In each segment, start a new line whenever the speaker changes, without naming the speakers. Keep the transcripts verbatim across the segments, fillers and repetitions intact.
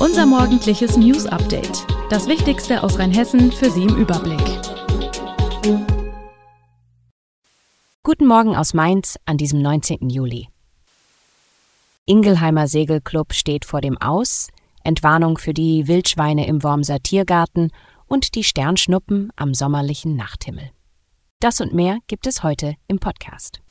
Unser morgendliches News-Update. Das Wichtigste aus Rheinhessen für Sie im Überblick.
Guten Morgen aus Mainz an diesem neunzehnten Juli. Ingelheimer Segelclub steht vor dem Aus, Entwarnung für die Wildschweine im Wormser Tiergarten und die Sternschnuppen am sommerlichen Nachthimmel. Das und mehr gibt es heute im Podcast.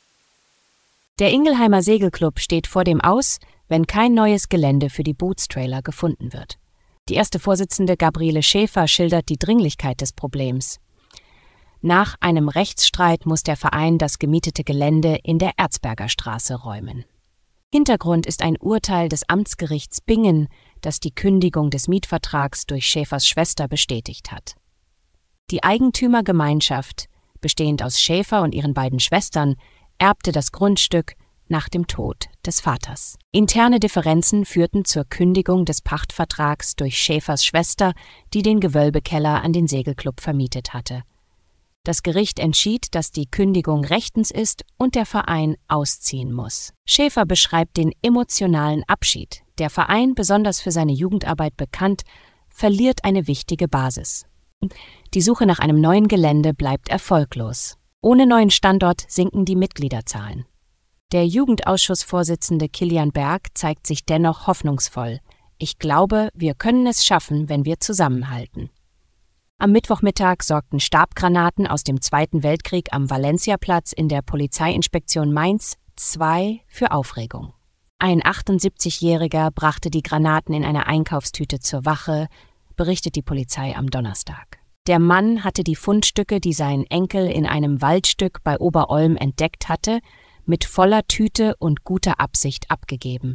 Der Ingelheimer Segelclub steht vor dem Aus, wenn kein neues Gelände für die Bootstrailer gefunden wird. Die erste Vorsitzende Gabriele Schäfer schildert die Dringlichkeit des Problems. Nach einem Rechtsstreit muss der Verein das gemietete Gelände in der Erzberger Straße räumen. Hintergrund ist ein Urteil des Amtsgerichts Bingen, das die Kündigung des Mietvertrags durch Schäfers Schwester bestätigt hat. Die Eigentümergemeinschaft, bestehend aus Schäfer und ihren beiden Schwestern, erbte das Grundstück nach dem Tod des Vaters. Interne Differenzen führten zur Kündigung des Pachtvertrags durch Schäfers Schwester, die den Gewölbekeller an den Segelclub vermietet hatte. Das Gericht entschied, dass die Kündigung rechtens ist und der Verein ausziehen muss. Schäfer beschreibt den emotionalen Abschied. Der Verein, besonders für seine Jugendarbeit bekannt, verliert eine wichtige Basis. Die Suche nach einem neuen Gelände bleibt erfolglos. Ohne neuen Standort sinken die Mitgliederzahlen. Der Jugendausschussvorsitzende Kilian Berg zeigt sich dennoch hoffnungsvoll. Ich glaube, wir können es schaffen, wenn wir zusammenhalten. Am Mittwochmittag sorgten Stabgranaten aus dem Zweiten Weltkrieg am Valenciaplatz in der Polizeiinspektion Mainz zwei für Aufregung. Ein achtundsiebzigjähriger brachte die Granaten in einer Einkaufstüte zur Wache, berichtet die Polizei am Donnerstag. Der Mann hatte die Fundstücke, die sein Enkel in einem Waldstück bei Oberolm entdeckt hatte, mit voller Tüte und guter Absicht abgegeben.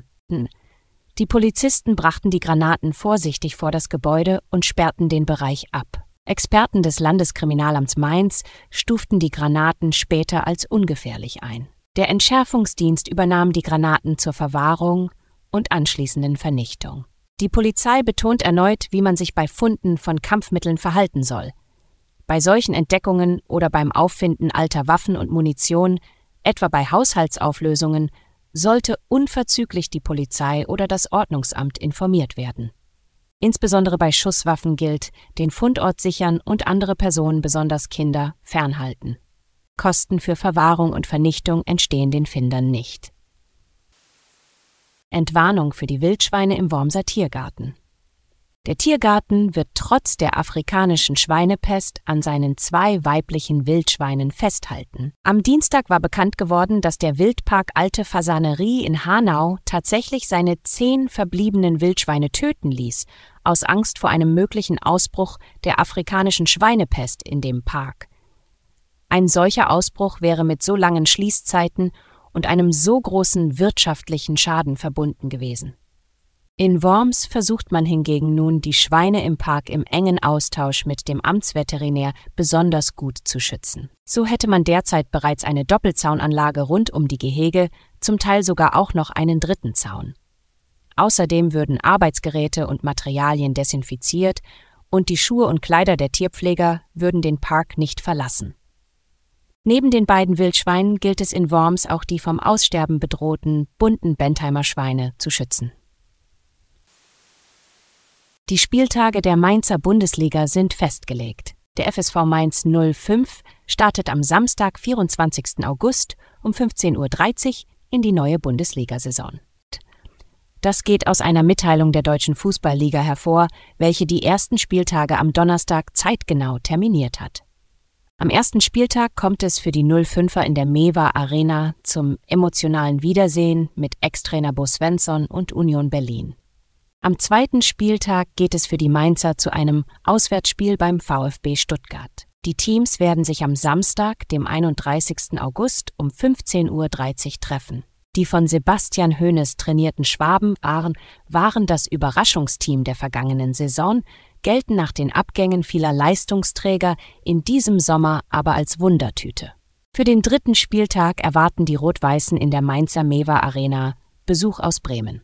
Die Polizisten brachten die Granaten vorsichtig vor das Gebäude und sperrten den Bereich ab. Experten des Landeskriminalamts Mainz stuften die Granaten später als ungefährlich ein. Der Entschärfungsdienst übernahm die Granaten zur Verwahrung und anschließenden Vernichtung. Die Polizei betont erneut, wie man sich bei Funden von Kampfmitteln verhalten soll. Bei solchen Entdeckungen oder beim Auffinden alter Waffen und Munition, etwa bei Haushaltsauflösungen, sollte unverzüglich die Polizei oder das Ordnungsamt informiert werden. Insbesondere bei Schusswaffen gilt, den Fundort sichern und andere Personen, besonders Kinder, fernhalten. Kosten für Verwahrung und Vernichtung entstehen den Findern nicht. Entwarnung für die Wildschweine im Wormser Tiergarten. Der Tiergarten wird trotz der afrikanischen Schweinepest an seinen zwei weiblichen Wildschweinen festhalten. Am Dienstag war bekannt geworden, dass der Wildpark Alte Fasanerie in Hanau tatsächlich seine zehn verbliebenen Wildschweine töten ließ, aus Angst vor einem möglichen Ausbruch der afrikanischen Schweinepest in dem Park. Ein solcher Ausbruch wäre mit so langen Schließzeiten und einem so großen wirtschaftlichen Schaden verbunden gewesen. In Worms versucht man hingegen nun, die Schweine im Park im engen Austausch mit dem Amtsveterinär besonders gut zu schützen. So hätte man derzeit bereits eine Doppelzaunanlage rund um die Gehege, zum Teil sogar auch noch einen dritten Zaun. Außerdem würden Arbeitsgeräte und Materialien desinfiziert und die Schuhe und Kleider der Tierpfleger würden den Park nicht verlassen. Neben den beiden Wildschweinen gilt es in Worms auch die vom Aussterben bedrohten bunten Bentheimer Schweine zu schützen. Die Spieltage der Mainzer Bundesliga sind festgelegt. Der F S V Mainz null fünf startet am Samstag, vierundzwanzigsten August um fünfzehn Uhr dreißig in die neue Bundesliga-Saison. Das geht aus einer Mitteilung der Deutschen Fußballliga hervor, welche die ersten Spieltage am Donnerstag zeitgenau terminiert hat. Am ersten Spieltag kommt es für die null fünfer in der Mewa Arena zum emotionalen Wiedersehen mit Ex-Trainer Bo Svensson und Union Berlin. Am zweiten Spieltag geht es für die Mainzer zu einem Auswärtsspiel beim VfB Stuttgart. Die Teams werden sich am Samstag, dem einunddreißigsten August um fünfzehn Uhr dreißig treffen. Die von Sebastian Hoeneß trainierten Schwaben waren, waren das Überraschungsteam der vergangenen Saison, gelten nach den Abgängen vieler Leistungsträger in diesem Sommer aber als Wundertüte. Für den dritten Spieltag erwarten die Rot-Weißen in der Mainzer Mewa Arena Besuch aus Bremen.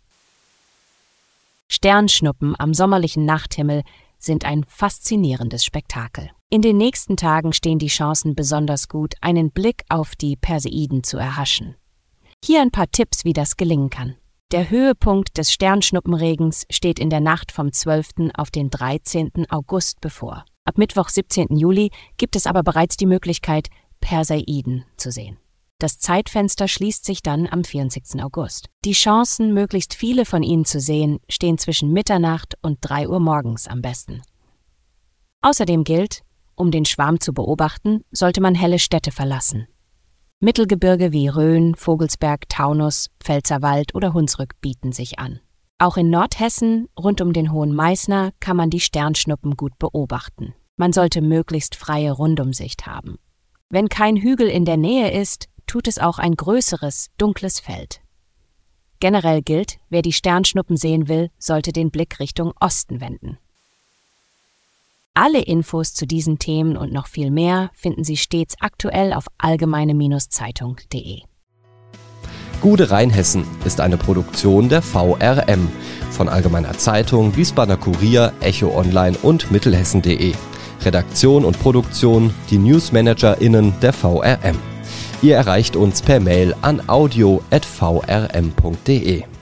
Sternschnuppen am sommerlichen Nachthimmel sind ein faszinierendes Spektakel. In den nächsten Tagen stehen die Chancen besonders gut, einen Blick auf die Perseiden zu erhaschen. Hier ein paar Tipps, wie das gelingen kann. Der Höhepunkt des Sternschnuppenregens steht in der Nacht vom zwölften auf den dreizehnten August bevor. Ab Mittwoch, siebzehnten Juli, gibt es aber bereits die Möglichkeit, Perseiden zu sehen. Das Zeitfenster schließt sich dann am vierundzwanzigsten August. Die Chancen, möglichst viele von ihnen zu sehen, stehen zwischen Mitternacht und drei Uhr morgens am besten. Außerdem gilt, um den Schwarm zu beobachten, sollte man helle Städte verlassen. Mittelgebirge wie Rhön, Vogelsberg, Taunus, Pfälzerwald oder Hunsrück bieten sich an. Auch in Nordhessen, rund um den Hohen Meißner, kann man die Sternschnuppen gut beobachten. Man sollte möglichst freie Rundumsicht haben. Wenn kein Hügel in der Nähe ist, tut es auch ein größeres, dunkles Feld. Generell gilt, wer die Sternschnuppen sehen will, sollte den Blick Richtung Osten wenden. Alle Infos zu diesen Themen und noch viel mehr finden Sie stets aktuell auf allgemeine Zeitung punkt de.
Gude Rheinhessen ist eine Produktion der V R M von Allgemeiner Zeitung, Wiesbadener Kurier, Echo Online und Mittelhessen punkt de. Redaktion und Produktion die NewsmanagerInnen der V R M. Ihr erreicht uns per Mail an audio at v r m punkt de.